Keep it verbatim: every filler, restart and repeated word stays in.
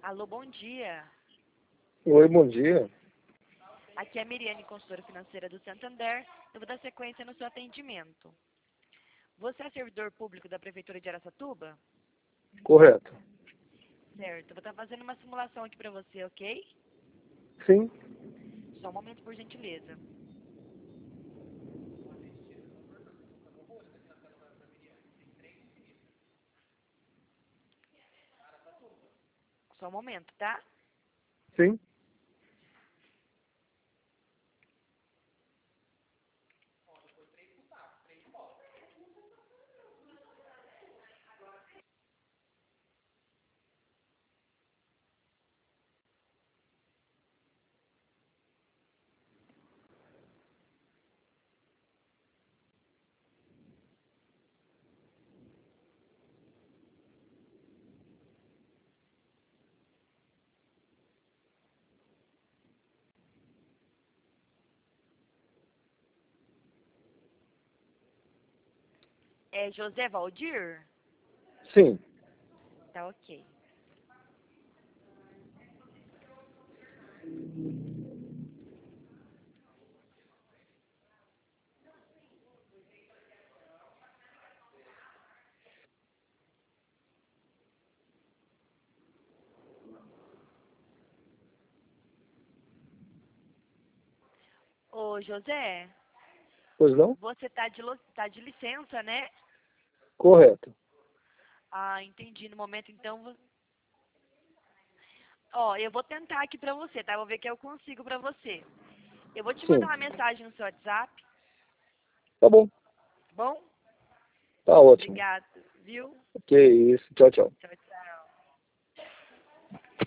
Alô, bom dia. Oi, bom dia. Aqui é a Miriane, consultora financeira do Santander. Eu vou dar sequência no seu atendimento. Você é servidor público da Prefeitura de Araçatuba? Correto. Certo. Eu vou estar fazendo uma simulação aqui para você, ok? Sim. Só um momento, por gentileza. Só um momento, tá? Sim. É José Valdir? Sim. Tá ok. Ô, José, Pois não? você tá de, lo- tá de licença, né? Correto. Ah, entendi. No momento, então... vo- Ó, eu vou tentar aqui pra você, tá? Eu vou ver o que eu consigo pra você. Eu vou te mandar Sim. uma mensagem no seu WhatsApp, Tá bom. tá bom? Tá ótimo. Obrigado, viu? Que isso. Tchau, tchau. Tchau.